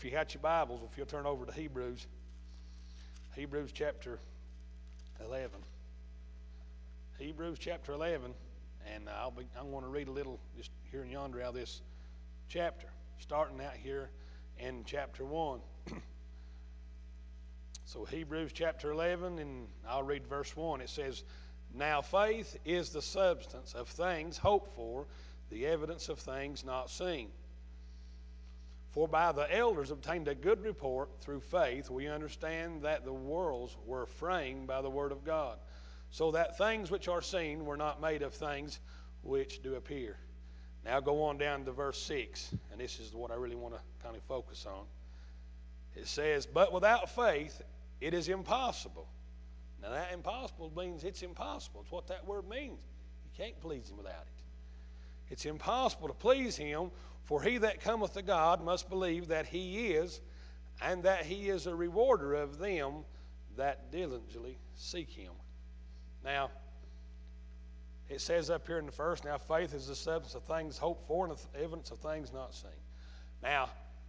If you got your Bibles, if you'll turn over to Hebrews chapter 11. Hebrews chapter 11, and I'm going to read a little just here and yonder out of this chapter, starting out here in chapter 1. So Hebrews chapter 11, and I'll read verse 1. It says, "Now faith is the substance of things hoped for, the evidence of things not seen. For by the elders obtained a good report through faith, we understand that the worlds were framed by the word of God, so that things which are seen were not made of things which do appear." Now go on down to verse 6, and this is what I really want to kind of focus on. It says, "But without faith it is impossible." Now that impossible means it's impossible. It's what that word means. You can't please him without it. It's impossible to please him, for he that cometh to God must believe that he is, and that he is a rewarder of them that diligently seek him. Now, it says up here in the first, now faith is the substance of things hoped for and the evidence of things not seen. Now,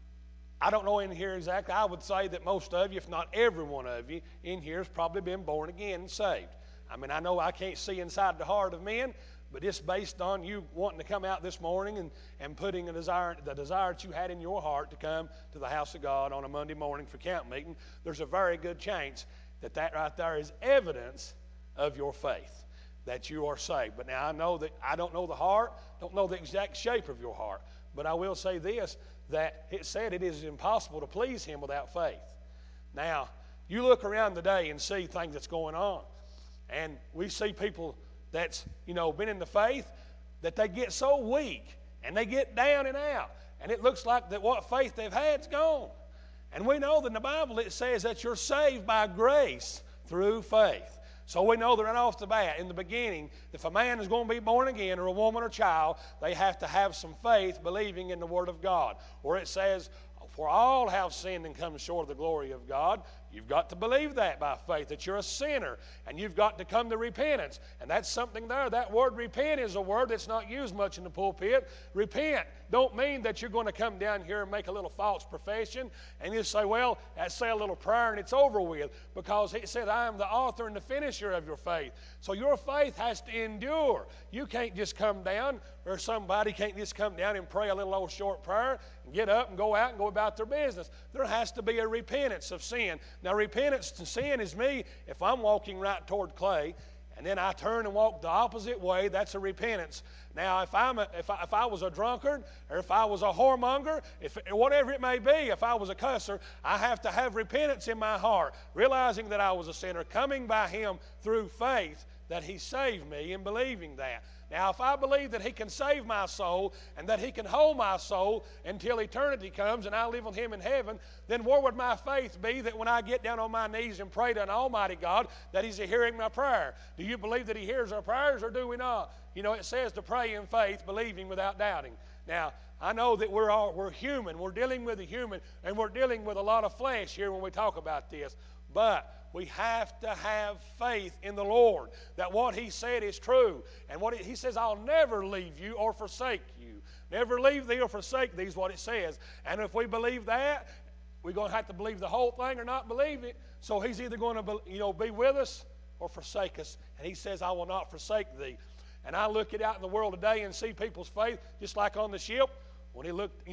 I don't know in here exactly. I would say that most of you, if not every one of you in here, has probably been born again and saved. I mean, I know I can't see inside the heart of men, but it's based on you wanting to come out this morning and putting the desire that you had in your heart to come to the house of God on a Monday morning for camp meeting. There's a very good chance that right there is evidence of your faith, that you are saved. But now I know that I don't know the heart, don't know the exact shape of your heart, but I will say this, that it said it is impossible to please him without faith. Now, you look around today and see things that's going on, and we see people that's, been in the faith, that they get so weak and they get down and out, and it looks like that what faith they've had's gone. And we know that in the Bible it says that you're saved by grace through faith. So we know that right off the bat, in the beginning, if a man is going to be born again, or a woman or child, they have to have some faith believing in the Word of God. Or it says, "For all have sinned and come short of the glory of God." You've got to believe that by faith, that you're a sinner, and you've got to come to repentance. And that's something there. That word repent is a word that's not used much in the pulpit. Repent don't mean that you're going to come down here and make a little false profession and you say, well, say a little prayer and it's over with. Because it said, "I am the author and the finisher of your faith." So your faith has to endure. You can't just come down, or somebody can't just come down and pray a little old short prayer and get up and go out and go about their business. There has to be a repentance of sin. Now, repentance to sin is me, if I'm walking right toward clay, and then I turn and walk the opposite way, that's a repentance. Now, if I was a drunkard, or if I was a whoremonger, whatever it may be, if I was a cusser, I have to have repentance in my heart, realizing that I was a sinner, coming by him through faith, that he saved me, and believing that. Now, if I believe that he can save my soul and that he can hold my soul until eternity comes and I live with him in heaven, then where would my faith be that when I get down on my knees and pray to an almighty God that he's hearing my prayer? Do you believe that he hears our prayers, or do we not? It says to pray in faith, believing without doubting. Now, I know that we're human. We're dealing with a human, and we're dealing with a lot of flesh here when we talk about this. But we have to have faith in the Lord, that what he said is true. And what he says, "I'll never leave you or forsake you." Never leave thee or forsake thee is what it says. And if we believe that, we're going to have to believe the whole thing or not believe it. So he's either going to be with us or forsake us. And he says, "I will not forsake thee." And I look it out in the world today and see people's faith, just like on the ship, when he looked,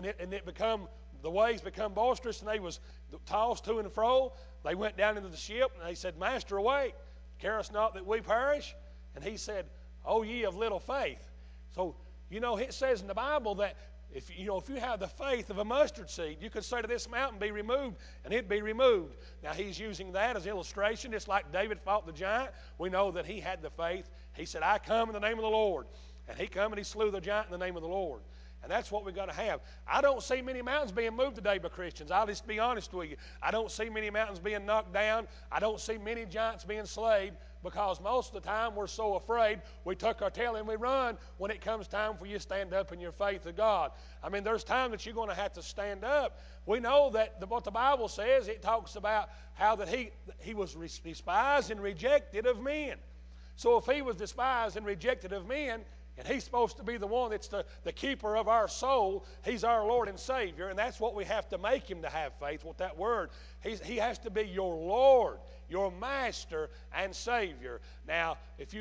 the waves become boisterous and they was tossed to and fro. They went down into the ship and they said, "Master, awake, carest not that we perish?" And he said, "O ye of little faith." So, it says in the Bible that if you have the faith of a mustard seed, you could say to this mountain, "Be removed," and it'd be removed. Now, he's using that as illustration. Just like David fought the giant, we know that he had the faith. He said, "I come in the name of the Lord." And he come and he slew the giant in the name of the Lord. And that's what we've got to have. I don't see many mountains being moved today by Christians. I'll just be honest with you. I don't see many mountains being knocked down. I don't see many giants being slayed, because most of the time we're so afraid we tuck our tail and we run when it comes time for you to stand up in your faith to God. I mean, there's time that you're going to have to stand up. We know that what the Bible says, it talks about how that he was despised and rejected of men. So if he was despised and rejected of men, And He's supposed to be the one that's the keeper of our soul. He's our Lord and Savior, and that's what we have to make Him to have faith with that word. He has to be your Lord, your Master and Savior. Now,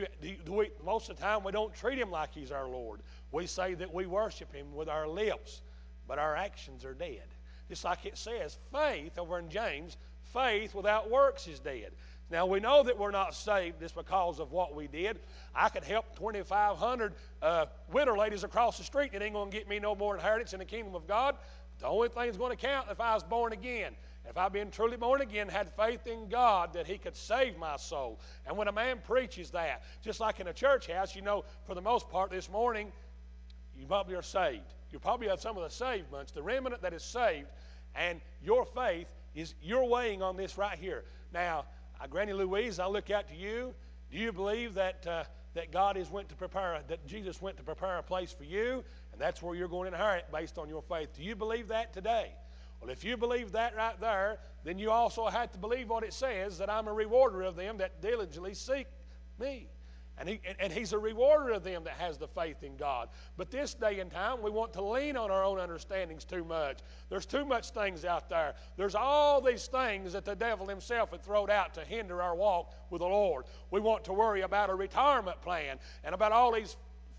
most of the time we don't treat Him like He's our Lord. We say that we worship Him with our lips, but our actions are dead. Just like it says, faith over in James, faith without works is dead. Now, we know that we're not saved just because of what we did. I could help 2,500 widow ladies across the street, and it ain't going to get me no more inheritance in the kingdom of God. The only thing that's going to count if I was born again. If I've been truly born again, had faith in God that He could save my soul. And when a man preaches that, just like in a church house, for the most part this morning, you probably are saved. You probably have some of the saved bunch, the remnant that is saved, and your faith is, you're weighing on this right here. Now, Granny Louise, I look out to you. Do you believe that God that Jesus went to prepare a place for you, and that's where you're going to inherit based on your faith? Do you believe that today? Well, if you believe that right there, then you also have to believe what it says, that I'm a rewarder of them that diligently seek me. And He's a rewarder of them that has the faith in God. But this day and time, we want to lean on our own understandings too much. There's too much things out there. There's all these things that the devil himself had thrown out to hinder our walk with the Lord. We want to worry about a retirement plan and about all these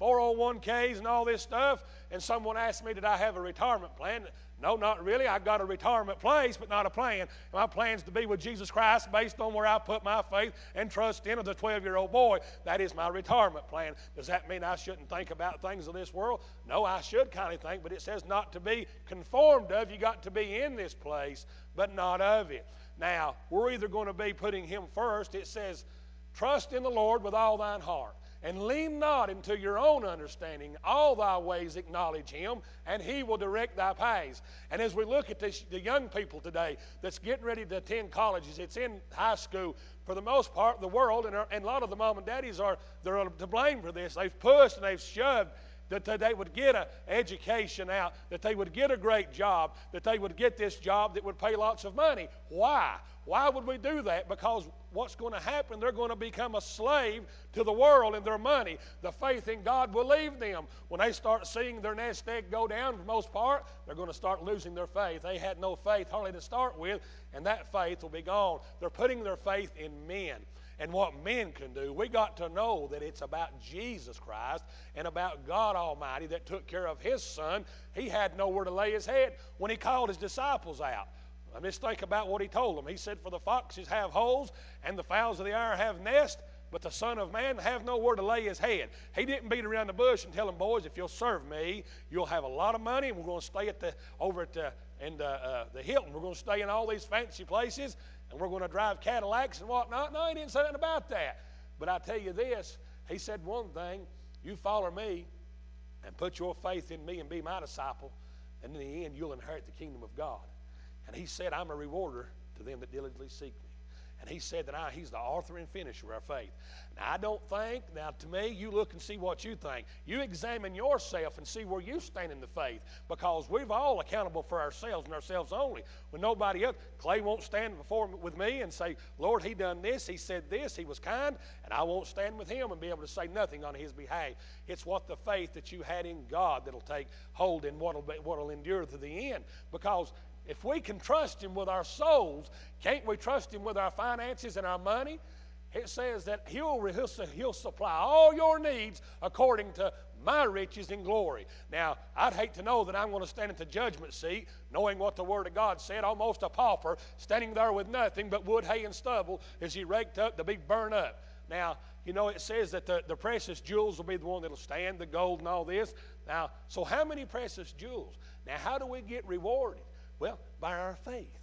401ks and all this stuff. And someone asked me, did I have a retirement plan? No, not really. I've got a retirement place, but not a plan. My plan's to be with Jesus Christ based on where I put my faith and trust in as a 12-year-old boy. That is my retirement plan. Does that mean I shouldn't think about things of this world? No, I should kind of think, but it says not to be conformed of. You got to be in this place, but not of it. Now, we're either going to be putting Him first. It says, trust in the Lord with all thine heart. And lean not into your own understanding. All thy ways acknowledge Him, and He will direct thy paths. And as we look at the young people today that's getting ready to attend colleges, it's in high school, for the most part, the world, and a lot of the mom and daddies they're to blame for this. They've pushed and they've shoved that they would get an education out, that they would get a great job, that they would get this job that would pay lots of money. Why? Why would we do that? Because what's going to happen, they're going to become a slave to the world and their money. The faith in God will leave them. When they start seeing their nest egg go down, for the most part, they're going to start losing their faith. They had no faith hardly to start with, and that faith will be gone. They're putting their faith in men and what men can do. We got to know that it's about Jesus Christ and about God Almighty that took care of His Son. He had nowhere to lay His head when He called His disciples out. Let's think about what He told them. He said, for the foxes have holes and the fowls of the air have nests, but the Son of Man have nowhere to lay His head. He didn't beat around the bush and tell them, boys, if you'll serve me, you'll have a lot of money, and we're going to stay over at the Hilton. We're going to stay in all these fancy places, and we're going to drive Cadillacs and whatnot. No, He didn't say nothing about that. But I tell you this, He said one thing, you follow me and put your faith in me and be my disciple, and in the end you'll inherit the kingdom of God. And He said, I'm a rewarder to them that diligently seek me. And He said that He's the author and finisher of our faith. Now, I don't think, now to me, you look and see what you think. You examine yourself and see where you stand in the faith, because we're all accountable for ourselves and ourselves only. When nobody else, Clay won't stand with me and say, Lord, he done this, he said this, he was kind, and I won't stand with him and be able to say nothing on his behalf. It's what the faith that you had in God that'll take hold and what'll endure to the end. Because if we can trust Him with our souls, can't we trust Him with our finances and our money? It says that He'll supply all your needs according to my riches and glory. Now, I'd hate to know that I'm going to stand at the judgment seat knowing what the Word of God said, almost a pauper, standing there with nothing but wood, hay, and stubble as He raked up to be burned up. Now, it says that the precious jewels will be the one that'll stand, the gold and all this. Now, so how many precious jewels? Now, how do we get rewarded? Well, by our faith.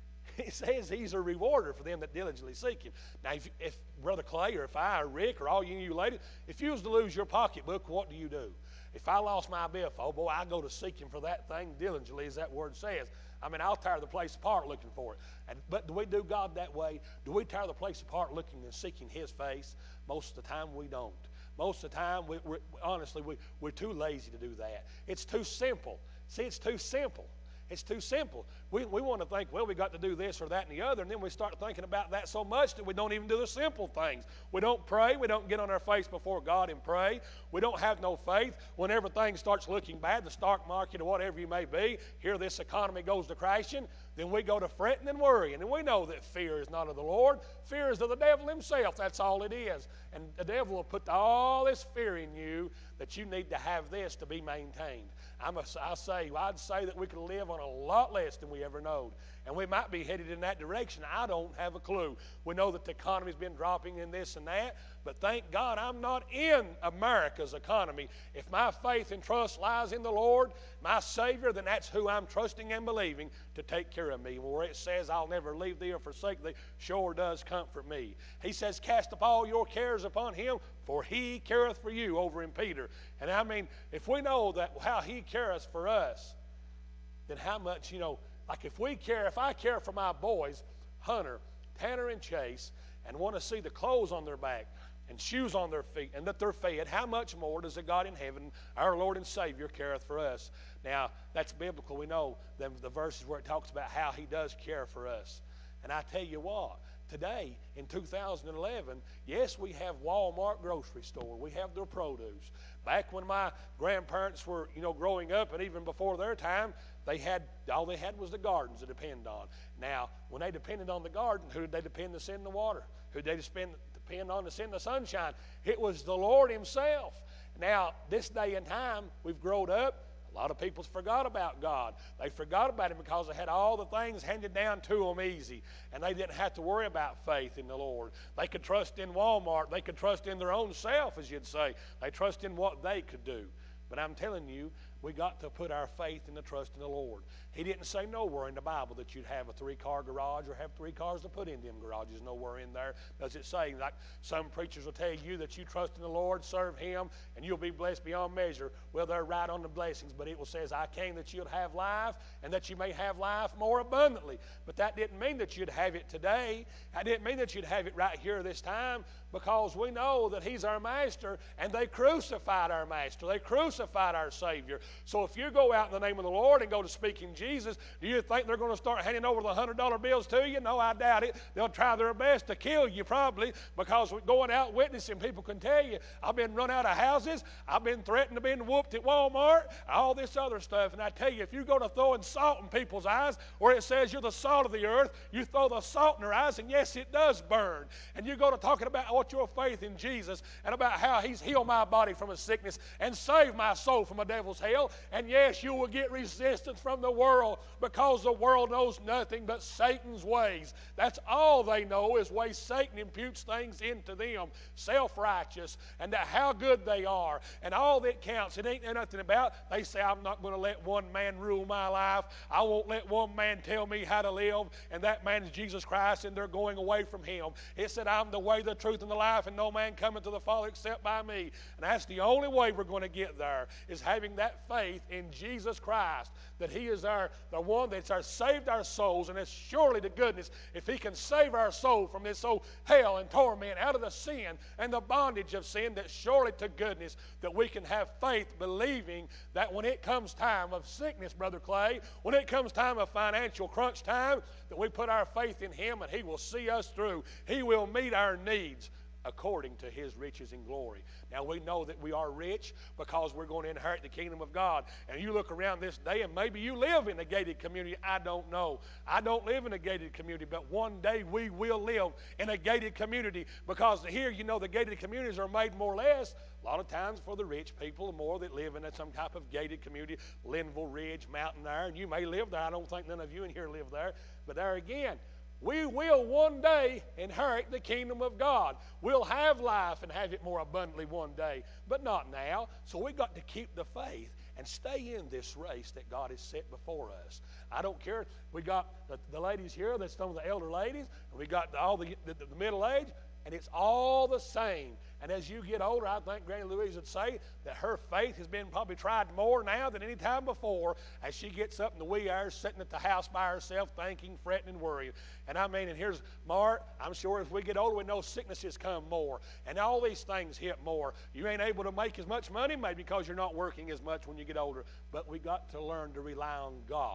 It says He's a rewarder for them that diligently seek Him. Now, if Brother Clay or if I or Rick or all you ladies, if you was to lose your pocketbook, what do you do? If I lost my billfold, boy, I go to seek Him for that thing diligently, as that word says. I mean, I'll tear the place apart looking for it. But do we do God that way? Do we tear the place apart looking and seeking His face? Most of the time we don't. Most of the time, honestly, we're too lazy to do that. It's too simple. See, it's too simple. It's too simple. We want to think, well, we got to do this or that and the other, and then we start thinking about that so much that we don't even do the simple things. We don't pray. We don't get on our face before God and pray. We don't have no faith. When everything starts looking bad, the stock market or whatever you may be, here this economy goes to crashing, then we go to fretting and worrying. And we know that fear is not of the Lord. Fear is of the devil himself. That's all it is. And the devil will put all this fear in you that you need to have this to be maintained. I'd say that we could live on a lot less than we ever knowed. And we might be headed in that direction. I don't have a clue. We know that the economy's been dropping in this and that, but thank God I'm not in America's economy. If my faith and trust lies in the Lord, my Savior, then that's who I'm trusting and believing to take care of me. Where it says, I'll never leave thee or forsake thee, sure does comfort me. He says, cast up all your cares upon him, for he careth for you, over in Peter. And I mean, if we know that how he cares for us, then how much, like if I care for my boys, Hunter, Tanner, and Chase, and want to see the clothes on their back and shoes on their feet and that they're fed, how much more does the God in heaven, our Lord and Savior, careth for us? Now, that's biblical. We know the verses where it talks about how he does care for us. And I tell you what, today, in 2011, yes, we have Walmart grocery store. We have their produce. Back when my grandparents were, growing up, and even before their time, all they had was the gardens to depend on. Now, when they depended on the garden, who did they depend to send the water? Who did they depend on to send the sunshine? It was the Lord himself. Now, this day and time, we've grown up. A lot of people forgot about God. They forgot about him because they had all the things handed down to them easy, and they didn't have to worry about faith in the Lord. They could trust in Walmart. They could trust in their own self, as you'd say. They trust in what they could do. But I'm telling you, we got to put our faith and the trust in the Lord. He didn't say nowhere in the Bible that you'd have a 3-car garage or have 3 cars to put in them garages. Nowhere in there does it say, like some preachers will tell you, that you trust in the Lord, serve him, and you'll be blessed beyond measure. Well, they're right on the blessings, but it will says, I came that you'll have life and that you may have life more abundantly. But that didn't mean that you'd have it today. That didn't mean that you'd have it right here this time, because we know that he's our master, and they crucified our master. They crucified our Savior. So if you go out in the name of the Lord and go to speak in Jesus, do you think they're going to start handing over the $100 bills to you? No, I doubt it. They'll try their best to kill you probably, because going out witnessing, people can tell you, I've been run out of houses, I've been threatened to be whooped at Walmart, all this other stuff. And I tell you, if you go to throwing salt in people's eyes, where it says you're the salt of the earth, you throw the salt in their eyes, and yes, it does burn. And you go to talking about what your faith in Jesus and about how he's healed my body from a sickness and saved my soul from a devil's hell. And yes, you will get resistance from the world, because the world knows nothing but Satan's ways. That's all they know, is ways Satan imputes things into them, self-righteous, and how good they are, and all that counts. It ain't nothing about, they say, I'm not going to let one man rule my life. I won't let one man tell me how to live, and that man is Jesus Christ, and they're going away from him. It said, I'm the way, the truth, and the life, and no man cometh to the Father except by me. And that's the only way we're going to get there, is having that faith in Jesus Christ, that he is the one that's saved our souls. And it's surely the goodness, if he can save our soul from this old hell and torment, out of the sin and the bondage of sin, that surely to goodness that we can have faith, believing that when it comes time of sickness, Brother Clay, when it comes time of financial crunch time, that we put our faith in him, and he will see us through. He will meet our needs according to his riches and glory. Now, we know that we are rich because we're going to inherit the kingdom of God. And you look around this day, and maybe you live in a gated community. I don't know. I don't live in a gated community, but one day we will live in a gated community, because here, the gated communities are made more or less a lot of times for the rich people, more that live in some type of gated community, Linville Ridge, Mountain there, and you may live there. I don't think none of you in here live there, but there again, we will one day inherit the kingdom of God. We'll have life and have it more abundantly one day, but not now. So we've got to keep the faith and stay in this race that God has set before us. I don't care. We got the ladies here, that's some of the elder ladies, and we got all the middle age, and it's all the same. And as you get older, I think Granny Louise would say that her faith has been probably tried more now than any time before, as she gets up in the wee hours sitting at the house by herself, thinking, fretting, and worrying. And and here's Mark, I'm sure as we get older, we know sicknesses come more, and all these things hit more. You ain't able to make as much money, maybe because you're not working as much when you get older, but we got to learn to rely on God.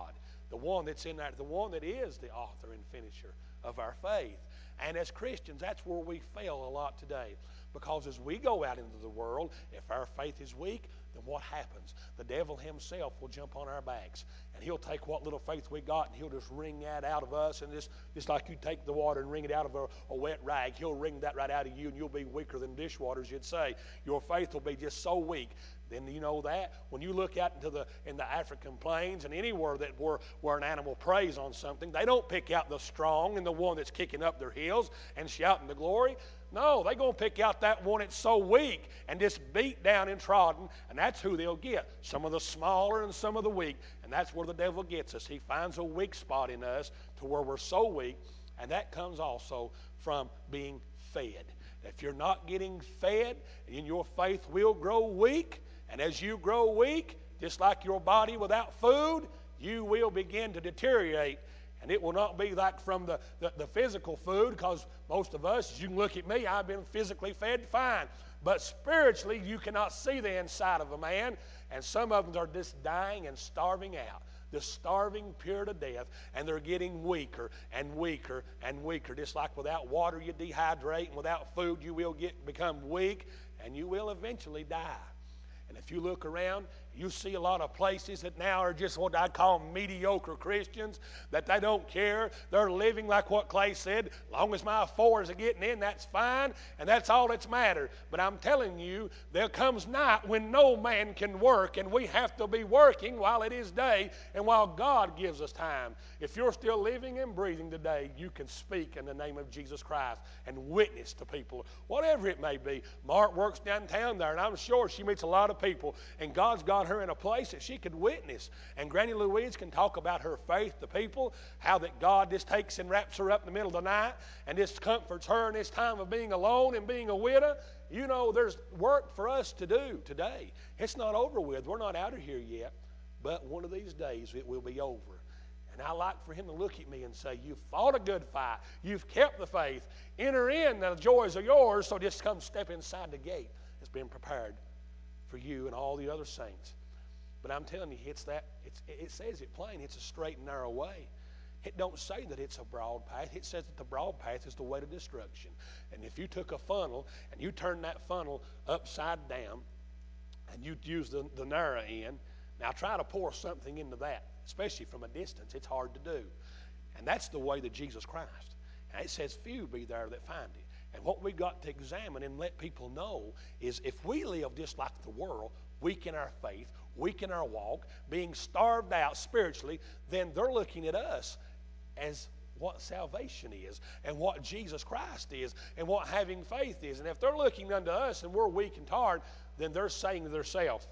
The one that's in there, the one that is the author and finisher of our faith. And as Christians, that's where we fail a lot today. Because as we go out into the world, if our faith is weak, then what happens? The devil himself will jump on our backs. And he'll take what little faith we got and he'll just wring that out of us. And just like you take the water and wring it out of a wet rag, he'll wring that right out of you and you'll be weaker than dishwater, as you'd say. Your faith will be just so weak. Then you know that when you look out in the African plains and anywhere that where an animal preys on something, they don't pick out the strong and the one that's kicking up their heels and shouting the glory. No, they're going to pick out that one that's so weak and just beat down and trodden, and that's who they'll get. Some of the smaller and some of the weak, and that's where the devil gets us. He finds a weak spot in us to where we're so weak, and that comes also from being fed. If you're not getting fed, then your faith will grow weak. And as you grow weak, just like your body without food, you will begin to deteriorate. And it will not be like from the physical food, because most of us, as you can look at me, I've been physically fed fine. But spiritually, you cannot see the inside of a man. And some of them are just dying and starving out. They're starving pure to death, and they're getting weaker and weaker and weaker. Just like without water you dehydrate, and without food you will become weak, and you will eventually die. And if you look around, you see a lot of places that now are just what I'd call mediocre Christians, that they don't care. They're living like what Clay said, as long as my fours are getting in, that's fine, and that's all that's mattered. But I'm telling you, there comes night when no man can work, and we have to be working while it is day and while God gives us time. If you're still living and breathing today, you can speak in the name of Jesus Christ and witness to people, whatever it may be. Mark works downtown there, and I'm sure she meets a lot of people, and God's got her in a place that she could witness. And Granny Louise can talk about her faith to people, how that God just takes and wraps her up in the middle of the night and just comforts her in this time of being alone and being a widow. You know, there's work for us to do today. It's not over with. We're not out of here yet, but one of these days it will be over. And I like for him to look at me and say, you've fought a good fight. You've kept the faith. Enter in, the joys are yours, so just come step inside the gate that's been prepared for you and all the other saints. But I'm telling you, it says it plain. It's a straight and narrow way. It don't say that it's a broad path. It says that the broad path is the way to destruction. And if you took a funnel and you turned that funnel upside down and you use the narrow end, now try to pour something into that, especially from a distance. It's hard to do. And that's the way to Jesus Christ. And it says few be there that find it. And what we've got to examine and let people know is if we live just like the world, weak in our faith, weak in our walk, being starved out spiritually, then they're looking at us as what salvation is and what Jesus Christ is and what having faith is. And if they're looking unto us and we're weak and tired, then they're saying to themselves,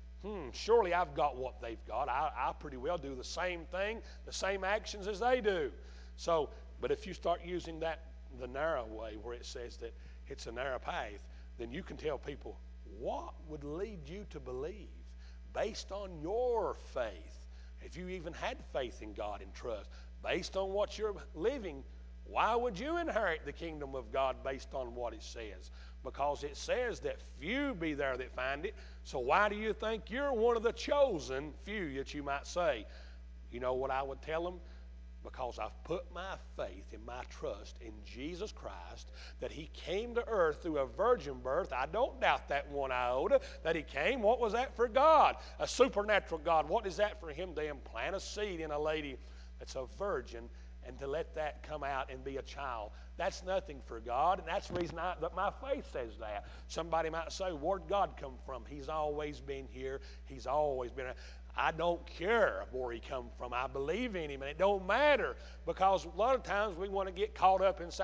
surely I've got what they've got. I pretty well do the same thing, the same actions as they do. So, but if you start using the narrow way where it says that it's a narrow path, then you can tell people what would lead you to believe based on your faith. If you even had faith in God and trust, based on what you're living, why would you inherit the kingdom of God based on what it says? Because it says that few be there that find it. So why do you think you're one of the chosen few, that you might say? You know what I would tell them? Because I've put my faith and my trust in Jesus Christ, that he came to earth through a virgin birth. I don't doubt that one iota, that he came. What was that for God? A supernatural God. What is that for him to implant a seed in a lady that's a virgin and to let that come out and be a child? That's nothing for God, and that's the reason that my faith says that. Somebody might say, where'd God come from? He's always been here. He's always been here. I don't care where he come from. I believe in him, and it don't matter, because a lot of times we want to get caught up in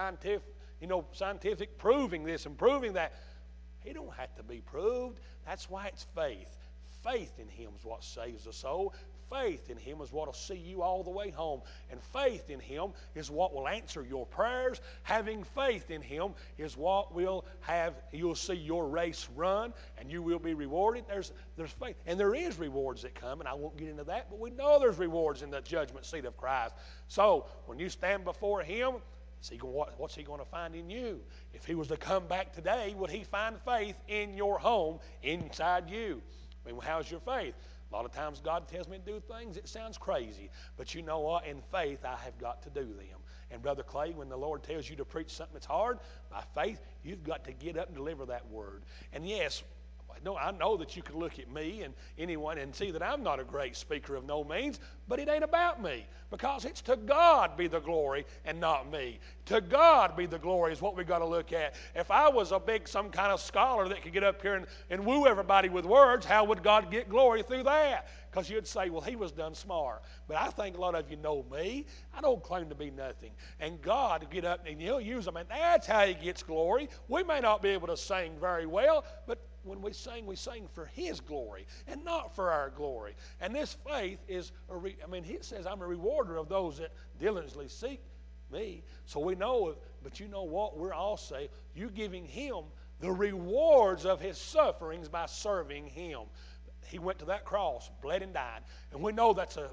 scientific proving this and proving that. He don't have to be proved. That's why it's faith. Faith in him is what saves the soul. Faith in him is what will see you all the way home. And faith in him is what will answer your prayers. Having faith in him is what will have, you'll see your race run and you will be rewarded. There's faith. And there is rewards that come, and I won't get into that, but we know there's rewards in the judgment seat of Christ. So when you stand before him, what's he going to find in you? If he was to come back today, would he find faith in your home, inside you? I mean, how's your faith? A lot of times God tells me to do things, it sounds crazy. But you know what? In faith, I have got to do them. And Brother Clay, when the Lord tells you to preach something that's hard, by faith, you've got to get up and deliver that word. And yes, I know that you can look at me and anyone and see that I'm not a great speaker of no means, but it ain't about me, because it's to God be the glory and not me. To God be the glory is what we got to look at. If I was some kind of scholar that could get up here and woo everybody with words, how would God get glory through that? Because you'd say, well, he was done smart. But I think a lot of you know me. I don't claim to be nothing. And God will get up and He'll use them, and that's how He gets glory. We may not be able to sing very well, but when we sing for His glory and not for our glory. And this faith is, it says, I'm a rewarder of those that diligently seek me. So we know, but you know what? We're all saying, you giving Him the rewards of His sufferings by serving Him. He went to that cross, bled and died. And we know that's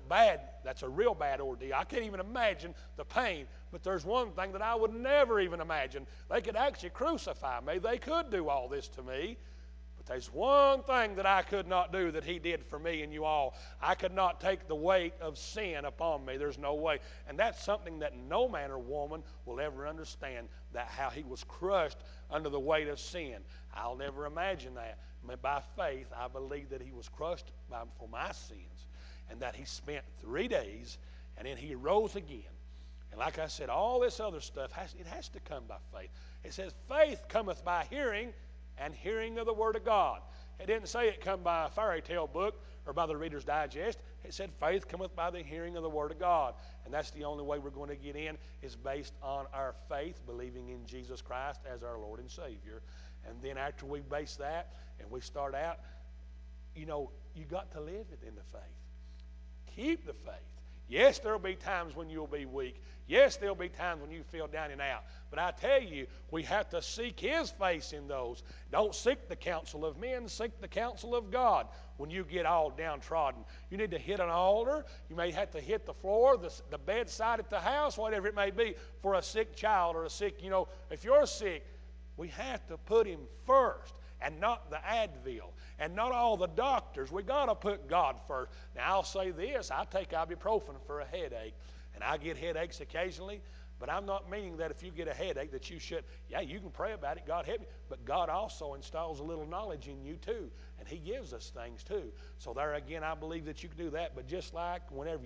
a real bad ordeal. I can't even imagine the pain. But there's one thing that I would never even imagine. They could actually crucify me. They could do all this to me. But there's one thing that I could not do that He did for me and you all. I could not take the weight of sin upon me. There's no way. And that's something that no man or woman will ever understand, that how He was crushed under the weight of sin. I'll never imagine that. By faith, I believe that He was crushed for my sins, and that He spent 3 days, and then He rose again. And like I said, all this other stuff, it has to come by faith. It says, faith cometh by hearing, and hearing of the Word of God. It didn't say it come by a fairy tale book or by the Reader's Digest. It said faith cometh by the hearing of the Word of God. And that's the only way we're going to get in, is based on our faith, believing in Jesus Christ as our Lord and Savior. And then after we base that and we start out, you got to live it in the faith. Keep the faith. Yes, there'll be times when you'll be weak. Yes, there'll be times when you feel down and out. But I tell you, we have to seek His face in those. Don't seek the counsel of men, seek the counsel of God. When you get all downtrodden, you need to hit an altar. You may have to hit the floor, the bedside at the house, whatever it may be, for a sick child or a sick, if you're sick, we have to put Him first, and not the Advil, and not all the doctors. We got to put God first. Now, I'll say this. I take ibuprofen for a headache, and I get headaches occasionally, but I'm not meaning that if you get a headache that you should, you can pray about it, God help you, but God also installs a little knowledge in you too, and He gives us things too. So there again, I believe that you can do that, but just like whenever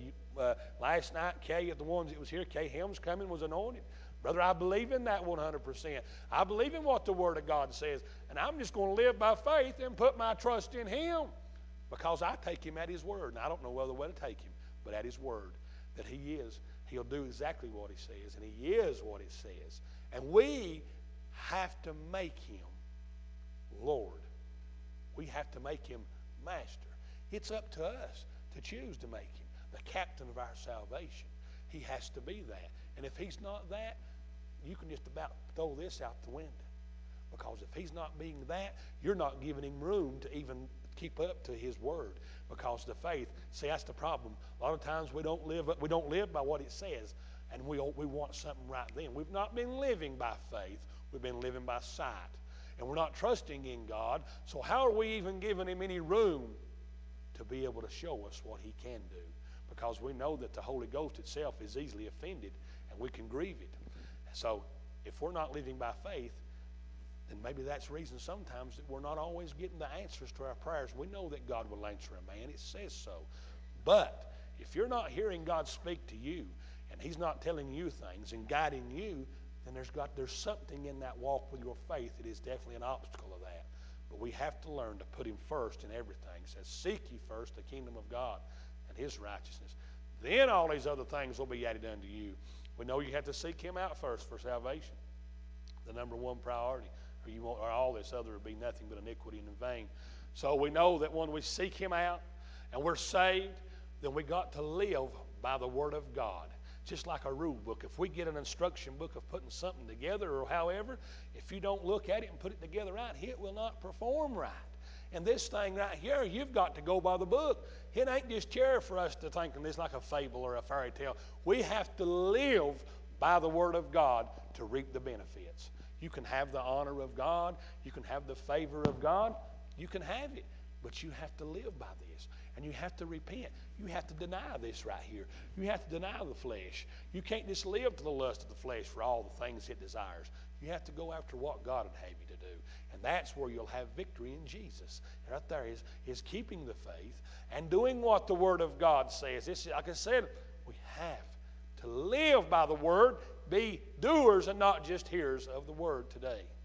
last night, Kay, the ones that was here, Kay Helms coming, was anointed. Brother, I believe in that 100%. I believe in what the Word of God says. And I'm just going to live by faith and put my trust in Him, because I take Him at His Word. And I don't know other way to take Him but at His Word. That He'll do exactly what He says. And He is what He says. And we have to make Him Lord. We have to make Him Master. It's up to us to choose to make Him the captain of our salvation. He has to be that. And if He's not that, you can just about throw this out the window. Because if He's not being that, you're not giving Him room to even keep up to His Word. Because the faith, see, that's the problem. A lot of times we don't live by what it says, and we want something right then. We've not been living by faith. We've been living by sight. And we're not trusting in God. So how are we even giving Him any room to be able to show us what He can do? Because we know that the Holy Ghost itself is easily offended, and we can grieve it. So if we're not living by faith, then maybe that's the reason sometimes that we're not always getting the answers to our prayers. We know that God will answer a man. It says so. But if you're not hearing God speak to you, and He's not telling you things and guiding you, then there's something in that walk with your faith that is definitely an obstacle of that. But we have to learn to put Him first in everything. It says, seek ye first the kingdom of God and His righteousness. Then all these other things will be added unto you. We know you have to seek Him out first for salvation. The number one priority. Or all this other would be nothing but iniquity and in vain. So we know that when we seek Him out and we're saved, then we got to live by the Word of God. Just like a rule book. If we get an instruction book of putting something together or however, if you don't look at it and put it together right, it will not perform right. And this thing right here, you've got to go by the book. It ain't just chair for us to think of this like a fable or a fairy tale. We have to live by the Word of God to reap the benefits. You can have the honor of God. You can have the favor of God. You can have it. But you have to live by this, and you have to repent. You have to deny this right here. You have to deny the flesh. You can't just live to the lust of the flesh for all the things it desires. You have to go after what God would have you to do, and that's where you'll have victory in Jesus. Right there is keeping the faith and doing what the Word of God says. It's, like I said, we have to live by the Word, be doers and not just hearers of the Word today.